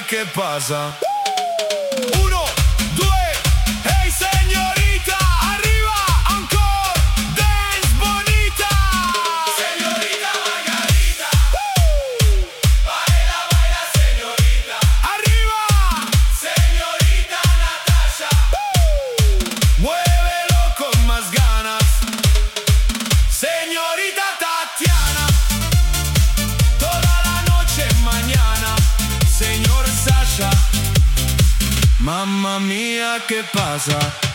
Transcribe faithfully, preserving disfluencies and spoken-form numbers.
che pasa? Uno, due, hey signorita, arriva ancora Dance Bonita. Signorita Margarita, uh! baila, baila signorita. Arriva signorita Natasha, uh! muévelo con más ganas. Signorita Tatiana, toda la noche mañana. Señor Sasha, mamma mia che pasa?